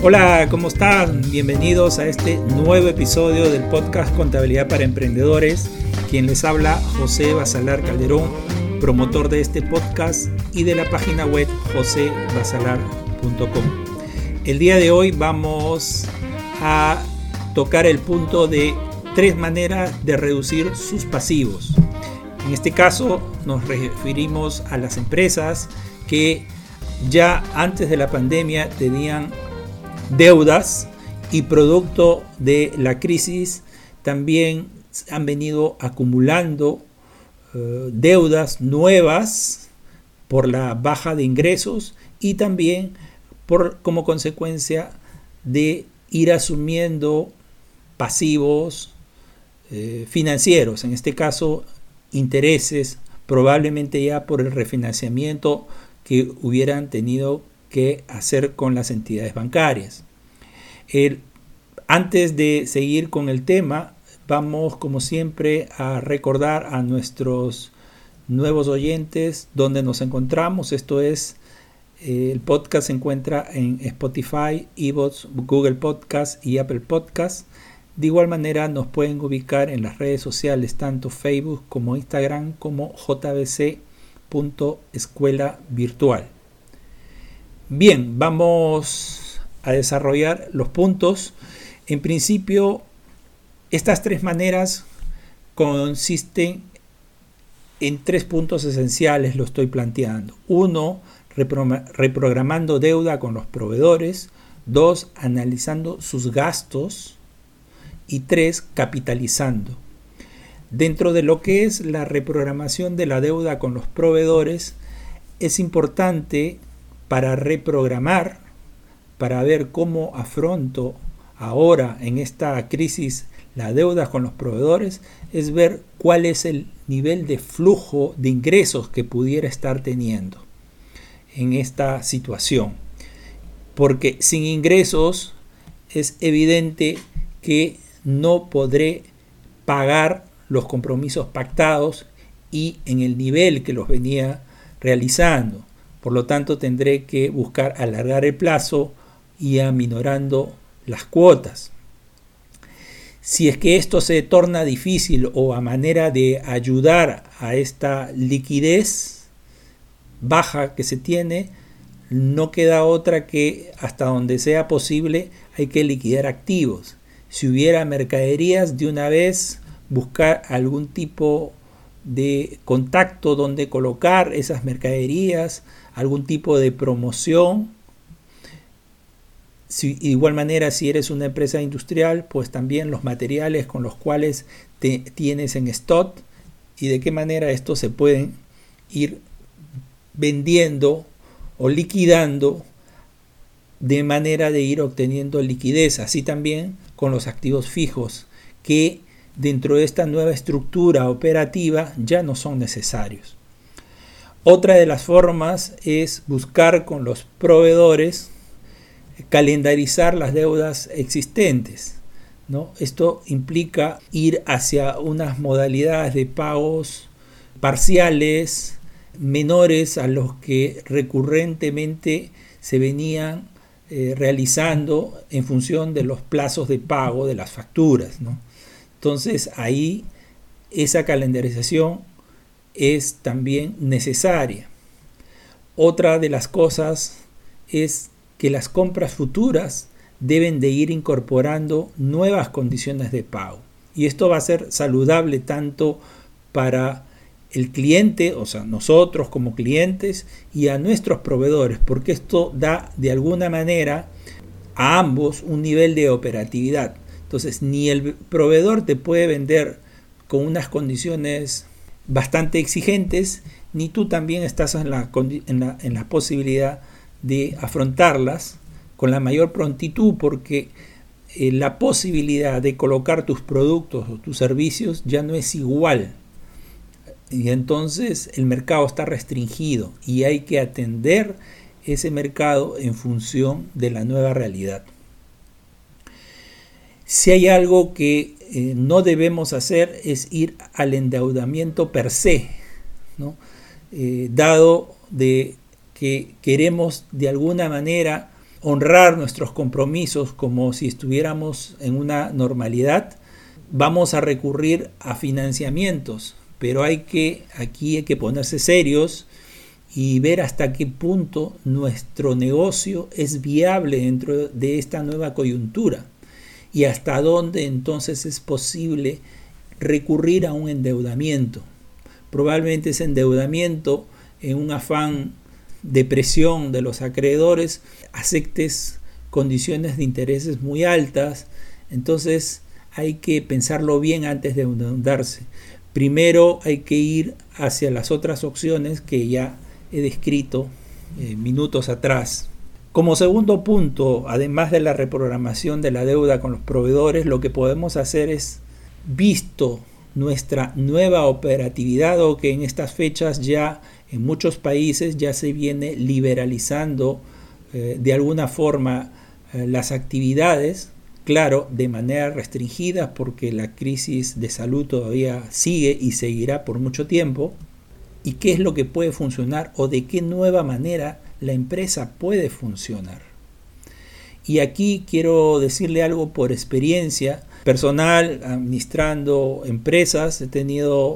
Hola, ¿cómo están? Bienvenidos a este nuevo episodio del podcast Contabilidad para Emprendedores. Quien les habla, José Basalar Calderón, promotor de este podcast y de la página web josebasalar.com. El día de hoy vamos a tocar el punto de 3 maneras de reducir sus pasivos. En este caso nos referimos a las empresas que ya antes de la pandemia tenían deudas y producto de la crisis también han venido acumulando deudas nuevas por la baja de ingresos y también como consecuencia de ir asumiendo pasivos financieros, en este caso intereses, probablemente ya por el refinanciamiento que hubieran tenido que hacer con las entidades bancarias. Antes de seguir con el tema, vamos como siempre a recordar a nuestros nuevos oyentes dónde nos encontramos. Esto es, el podcast se encuentra en Spotify, iVoox, Google Podcast y Apple Podcast. De igual manera nos pueden ubicar en las redes sociales, tanto Facebook como Instagram, como jbc.escuela virtual. Bien, vamos a desarrollar los puntos. En principio, estas 3 maneras consisten en 3 puntos esenciales, lo estoy planteando. 1, reprogramando deuda con los proveedores. 2, analizando sus gastos. Y 3, capitalizando. Dentro de lo que es la reprogramación de la deuda con los proveedores, es importante para reprogramar, para ver cómo afronto ahora en esta crisis la deuda con los proveedores, es ver cuál es el nivel de flujo de ingresos que pudiera estar teniendo en esta situación. Porque sin ingresos es evidente que no podré pagar los compromisos pactados y en el nivel que los venía realizando. Por lo tanto, tendré que buscar alargar el plazo y aminorando las cuotas. Si es que esto se torna difícil o a manera de ayudar a esta liquidez baja que se tiene, no queda otra que hasta donde sea posible hay que liquidar activos. Si hubiera mercaderías, de una vez buscar algún tipo de contacto donde colocar esas mercaderías, algún tipo de promoción. De igual manera, si eres una empresa industrial, pues también los materiales con los cuales tienes en stock y de qué manera estos se pueden ir vendiendo o liquidando de manera de ir obteniendo liquidez. Así también con los activos fijos que dentro de esta nueva estructura operativa ya no son necesarios. Otra de las formas es buscar con los proveedores calendarizar las deudas existentes, ¿no? Esto implica ir hacia unas modalidades de pagos parciales menores a los que recurrentemente se venían realizando en función de los plazos de pago de las facturas, ¿no? Entonces ahí esa calendarización es también necesaria. Otra de las cosas es que las compras futuras deben de ir incorporando nuevas condiciones de pago. Y esto va a ser saludable tanto para el cliente, o sea, nosotros como clientes, y a nuestros proveedores, porque esto da de alguna manera a ambos un nivel de operatividad. Entonces, ni el proveedor te puede vender con unas condiciones bastante exigentes, ni tú también estás en la posibilidad de afrontarlas con la mayor prontitud, porque la posibilidad de colocar tus productos o tus servicios ya no es igual. Y entonces el mercado está restringido y hay que atender ese mercado en función de la nueva realidad. Si hay algo que no debemos hacer es ir al endeudamiento per se, ¿no? Dado de que queremos de alguna manera honrar nuestros compromisos como si estuviéramos en una normalidad, vamos a recurrir a financiamientos, pero aquí hay que ponerse serios y ver hasta qué punto nuestro negocio es viable dentro de esta nueva coyuntura y hasta dónde entonces es posible recurrir a un endeudamiento. Probablemente ese endeudamiento, en un afán de presión de los acreedores, aceptes condiciones de intereses muy altas. Entonces hay que pensarlo bien antes de endeudarse. Primero hay que ir hacia las otras opciones que ya he descrito minutos atrás. Como segundo punto, además de la reprogramación de la deuda con los proveedores, lo que podemos hacer es, visto nuestra nueva operatividad, o que en estas fechas ya en muchos países ya se viene liberalizando de alguna forma las actividades, claro, de manera restringida, porque la crisis de salud todavía sigue y seguirá por mucho tiempo. ¿Y qué es lo que puede funcionar, o de qué nueva manera la empresa puede funcionar? Y aquí quiero decirle algo por experiencia personal, administrando empresas. He tenido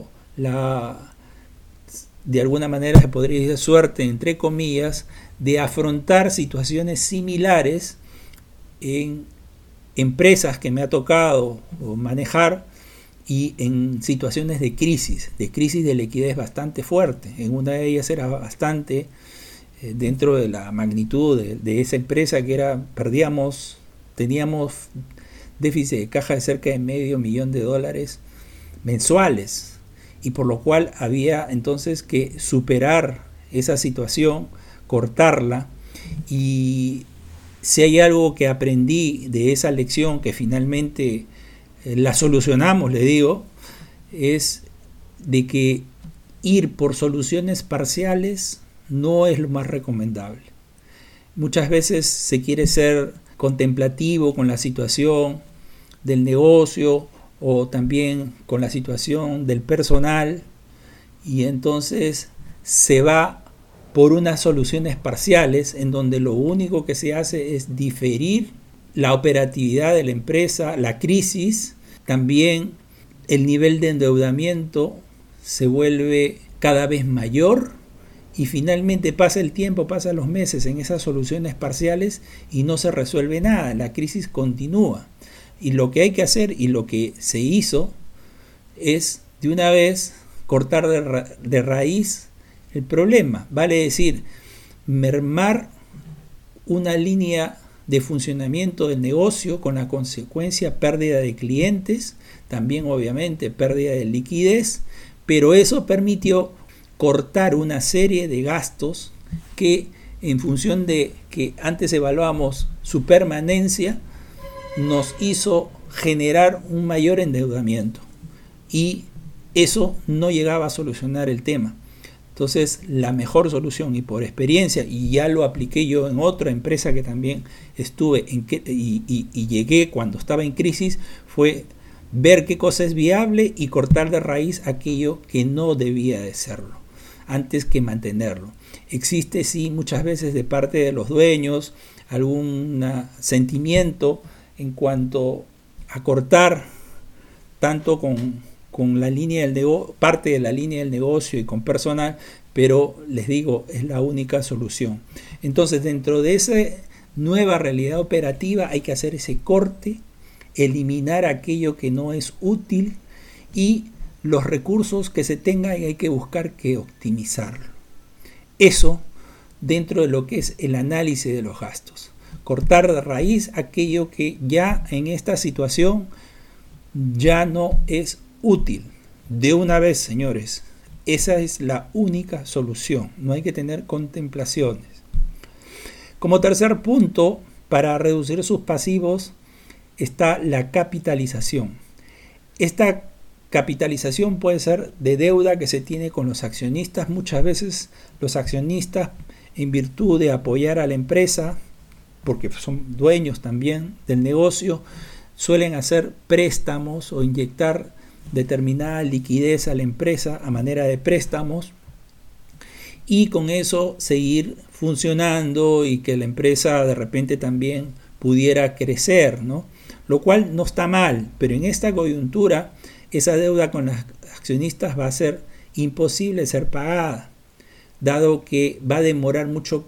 de alguna manera se podría decir suerte, entre comillas, de afrontar situaciones similares en empresas que me ha tocado manejar, y en situaciones de crisis de liquidez bastante fuerte. En una de ellas era bastante, dentro de la magnitud de esa empresa, que teníamos déficit de caja de cerca de $500,000 mensuales, y por lo cual había entonces que superar esa situación, cortarla. Y si hay algo que aprendí de esa lección, que finalmente la solucionamos, le digo, es de que ir por soluciones parciales no es lo más recomendable. Muchas veces se quiere ser contemplativo con la situación del negocio, o también con la situación del personal, y entonces se va por unas soluciones parciales en donde lo único que se hace es diferir la operatividad de la empresa, la crisis. También el nivel de endeudamiento se vuelve cada vez mayor, y finalmente pasa el tiempo, pasan los meses en esas soluciones parciales y no se resuelve nada, la crisis continúa. Y lo que hay que hacer, y lo que se hizo, es de una vez cortar de raíz el problema. Vale decir, mermar una línea de funcionamiento del negocio, con la consecuencia pérdida de clientes, también obviamente pérdida de liquidez, pero eso permitió cortar una serie de gastos que, en función de que antes evaluamos su permanencia, nos hizo generar un mayor endeudamiento, y eso no llegaba a solucionar el tema. Entonces, la mejor solución, y por experiencia, y ya lo apliqué yo en otra empresa que también estuve y llegué cuando estaba en crisis, fue ver qué cosa es viable y cortar de raíz aquello que no debía de serlo, antes que mantenerlo. Existe, sí, muchas veces de parte de los dueños algún sentimiento en cuanto a cortar tanto con la línea del negocio, parte de la línea del negocio, y con personal, pero les digo, es la única solución. Entonces, dentro de esa nueva realidad operativa hay que hacer ese corte, eliminar aquello que no es útil, y los recursos que se tengan hay que buscar que optimizarlo. Eso dentro de lo que es el análisis de los gastos. Cortar de raíz aquello que ya en esta situación ya no es útil. De una vez, señores, esa es la única solución. No hay que tener contemplaciones. Como tercer punto, para reducir sus pasivos, está la capitalización. Esta capitalización puede ser de deuda que se tiene con los accionistas. Muchas veces los accionistas, en virtud de apoyar a la empresa, porque son dueños también del negocio, suelen hacer préstamos o inyectar determinada liquidez a la empresa a manera de préstamos, y con eso seguir funcionando y que la empresa de repente también pudiera crecer, ¿no? Lo cual no está mal, pero en esta coyuntura esa deuda con los accionistas va a ser imposible ser pagada, dado que va a demorar mucho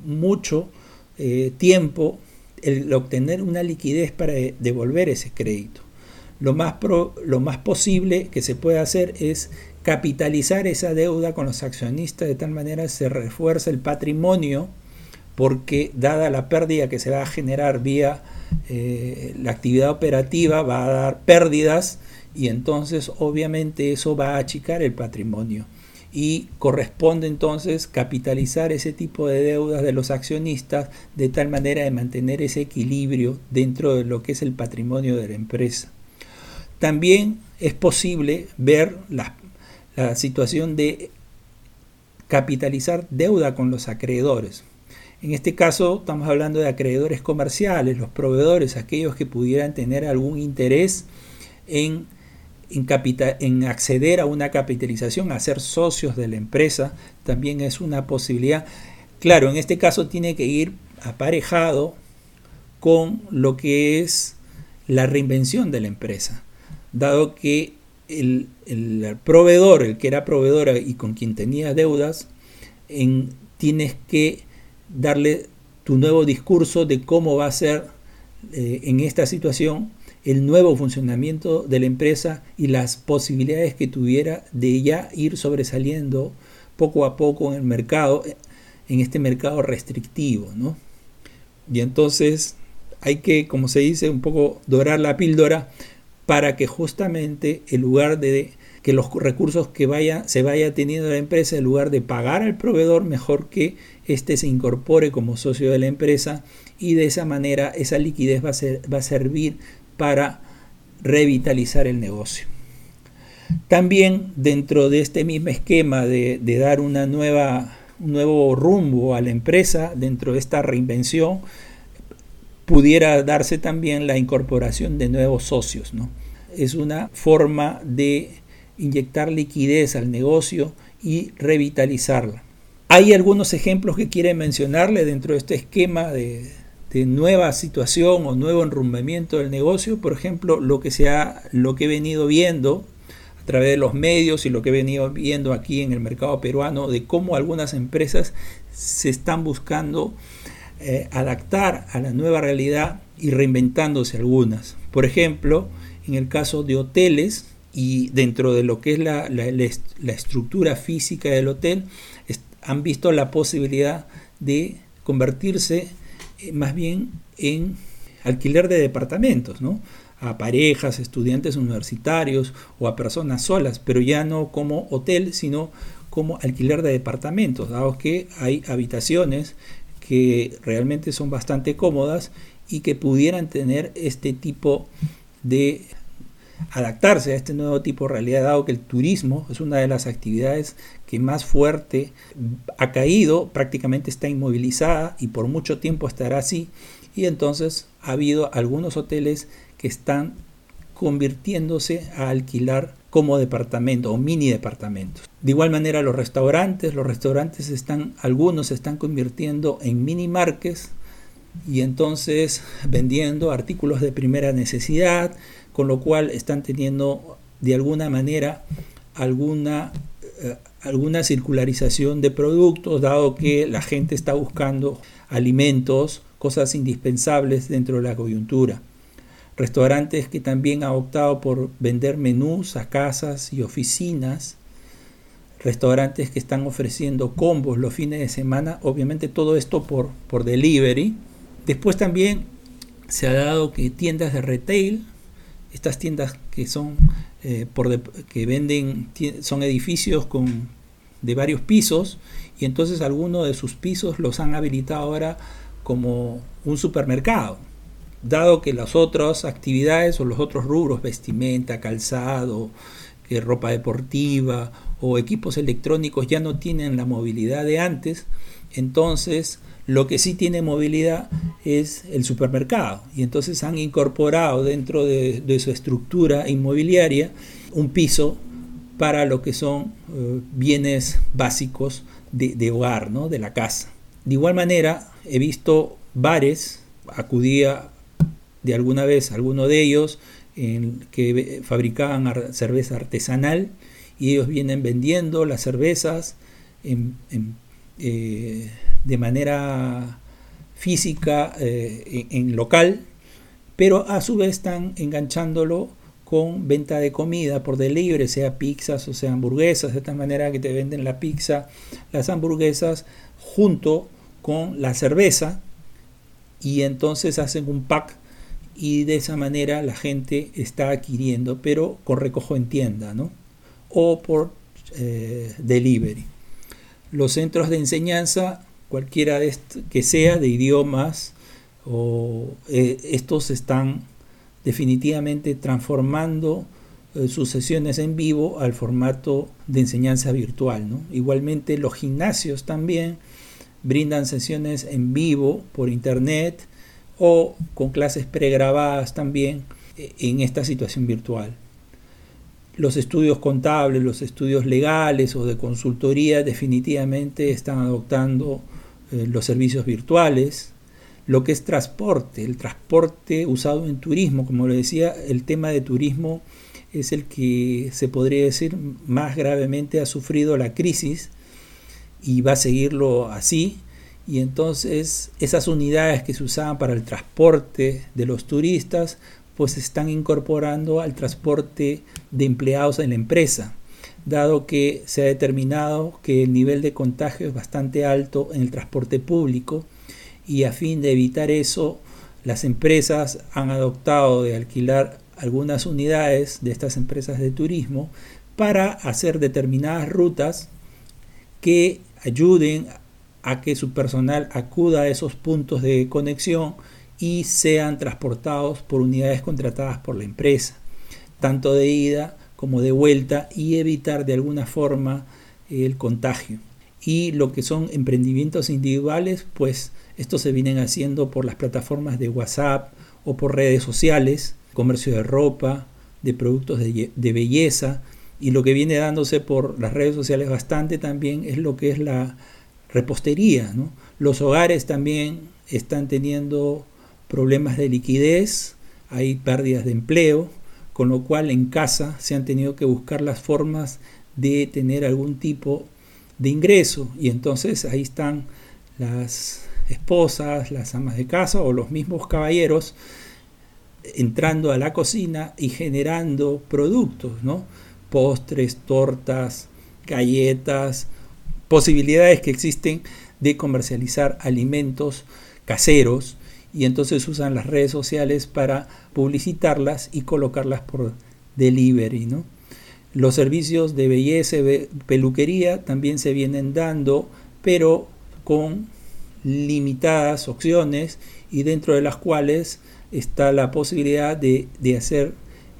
tiempo el obtener una liquidez para devolver ese crédito. Lo más posible que se puede hacer es capitalizar esa deuda con los accionistas, de tal manera se refuerza el patrimonio, porque dada la pérdida que se va a generar vía la actividad operativa, va a dar pérdidas y entonces obviamente eso va a achicar el patrimonio y corresponde entonces capitalizar ese tipo de deudas de los accionistas de tal manera de mantener ese equilibrio dentro de lo que es el patrimonio de la empresa. También es posible ver la situación de capitalizar deuda con los acreedores. En este caso estamos hablando de acreedores comerciales, los proveedores, aquellos que pudieran tener algún interés en acceder a una capitalización, a ser socios de la empresa, también es una posibilidad. Claro, en este caso tiene que ir aparejado con lo que es la reinvención de la empresa, dado que el proveedor, el que era proveedor y con quien tenía deudas, tienes que darle tu nuevo discurso de cómo va a ser en esta situación el nuevo funcionamiento de la empresa y las posibilidades que tuviera de ya ir sobresaliendo poco a poco en el mercado, en este mercado restrictivo, ¿no? Y entonces hay que, como se dice, un poco dorar la píldora para que justamente en lugar de que los recursos que se vaya teniendo la empresa, en lugar de pagar al proveedor, mejor que éste se incorpore como socio de la empresa y de esa manera esa liquidez va a servir para revitalizar el negocio. También dentro de este mismo esquema de dar un nuevo rumbo a la empresa, dentro de esta reinvención, pudiera darse también la incorporación de nuevos socios, ¿no? Es una forma de inyectar liquidez al negocio y revitalizarla. Hay algunos ejemplos que quiero mencionarle dentro de este esquema de nueva situación o nuevo enrumbamiento del negocio. Por ejemplo, lo que he venido viendo a través de los medios y lo que he venido viendo aquí en el mercado peruano, de cómo algunas empresas se están buscando adaptar a la nueva realidad y reinventándose algunas. Por ejemplo, en el caso de hoteles y dentro de lo que es la estructura física del hotel, han visto la posibilidad de convertirse más bien en alquiler de departamentos, ¿no? A parejas, estudiantes universitarios o a personas solas, pero ya no como hotel, sino como alquiler de departamentos, dado que hay habitaciones que realmente son bastante cómodas y que pudieran tener este tipo de adaptarse a este nuevo tipo de realidad, dado que el turismo es una de las actividades que más fuerte ha caído, prácticamente está inmovilizada y por mucho tiempo estará así, y entonces ha habido algunos hoteles que están convirtiéndose a alquilar como departamento o mini departamentos. De igual manera los restaurantes algunos se están convirtiendo en mini markets y entonces vendiendo artículos de primera necesidad, con lo cual están teniendo de alguna manera alguna circularización de productos, dado que la gente está buscando alimentos, cosas indispensables dentro de la coyuntura. Restaurantes que también han optado por vender menús a casas y oficinas, restaurantes que están ofreciendo combos los fines de semana, obviamente todo esto por delivery. Después también se ha dado que tiendas de retail, estas tiendas que son que venden, son edificios de varios pisos, y entonces algunos de sus pisos los han habilitado ahora como un supermercado, dado que las otras actividades o los otros rubros, vestimenta, calzado, ropa deportiva o equipos electrónicos ya no tienen la movilidad de antes. Entonces lo que sí tiene movilidad es el supermercado, y entonces han incorporado dentro de su estructura inmobiliaria un piso para lo que son bienes básicos de hogar, ¿no? De la casa. De igual manera, he visto bares, acudía de alguna vez a alguno de ellos que fabricaban cerveza artesanal, y ellos vienen vendiendo las cervezas de manera física en local, pero a su vez están enganchándolo con venta de comida por delivery, sea pizzas o sea hamburguesas, de tal manera que te venden la pizza, las hamburguesas junto con la cerveza, y entonces hacen un pack, y de esa manera la gente está adquiriendo, pero con recojo en tienda, ¿no? O por delivery. Los centros de enseñanza, cualquiera que sea, de idiomas, estos están definitivamente transformando sus sesiones en vivo al formato de enseñanza virtual, ¿no? Igualmente los gimnasios también brindan sesiones en vivo por internet o con clases pregrabadas también en esta situación virtual. Los estudios contables, los estudios legales o de consultoría definitivamente están adoptando los servicios virtuales. Lo que es transporte, el transporte usado en turismo, como le decía, el tema de turismo es el que se podría decir más gravemente ha sufrido la crisis y va a seguirlo así. Y entonces esas unidades que se usaban para el transporte de los turistas pues se están incorporando al transporte de empleados en la empresa, dado que se ha determinado que el nivel de contagio es bastante alto en el transporte público, y a fin de evitar eso, las empresas han adoptado de alquilar algunas unidades de estas empresas de turismo para hacer determinadas rutas que ayuden a que su personal acuda a esos puntos de conexión y sean transportados por unidades contratadas por la empresa, tanto de ida como de vuelta, y evitar de alguna forma el contagio. Y lo que son emprendimientos individuales, pues estos se vienen haciendo por las plataformas de WhatsApp o por redes sociales, comercio de ropa, de productos de belleza, y lo que viene dándose por las redes sociales bastante también es lo que es la repostería, ¿no? Los hogares también están teniendo problemas de liquidez, hay pérdidas de empleo, con lo cual en casa se han tenido que buscar las formas de tener algún tipo de ingreso, y entonces ahí están las esposas, las amas de casa o los mismos caballeros entrando a la cocina y generando productos, ¿no? Postres, tortas, galletas, posibilidades que existen de comercializar alimentos caseros, y entonces usan las redes sociales para publicitarlas y colocarlas por delivery, ¿no? Los servicios de belleza y peluquería también se vienen dando, pero con limitadas opciones, y dentro de las cuales está la posibilidad de hacer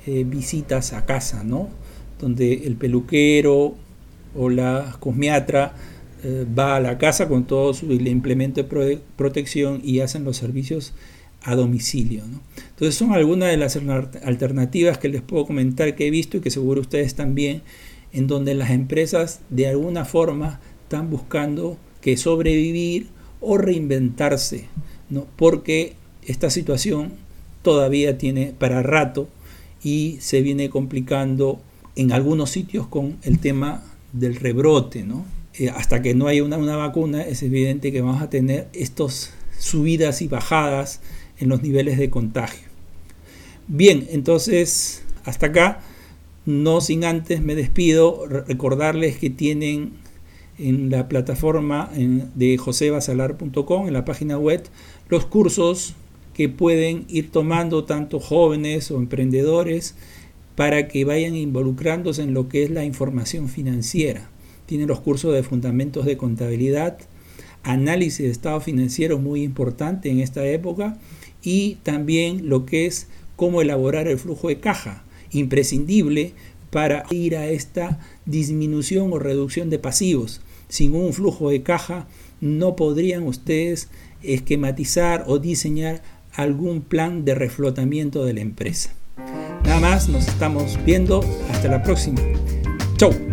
visitas a casa, ¿no? Donde el peluquero o la cosmiatra va a la casa con todo su implemento de protección y hacen los servicios a domicilio, ¿no? Entonces son algunas de las alternativas que les puedo comentar que he visto, y que seguro ustedes también, en donde las empresas de alguna forma están buscando que sobrevivir o reinventarse, ¿no? Porque esta situación todavía tiene para rato y se viene complicando en algunos sitios con el tema del rebrote, ¿no? Hasta que no haya una vacuna, es evidente que vamos a tener estas subidas y bajadas en los niveles de contagio. Bien, entonces hasta acá, no sin antes me despido, recordarles que tienen en la plataforma de josebasalar.com, en la página web, los cursos que pueden ir tomando tanto jóvenes o emprendedores para que vayan involucrándose en lo que es la información financiera. Tienen los cursos de fundamentos de contabilidad, análisis de estado financiero, muy importante en esta época, y también lo que es cómo elaborar el flujo de caja, imprescindible para ir a esta disminución o reducción de pasivos. Sin un flujo de caja no podrían ustedes esquematizar o diseñar algún plan de reflotamiento de la empresa. Nada más, nos estamos viendo. Hasta la próxima. Chau.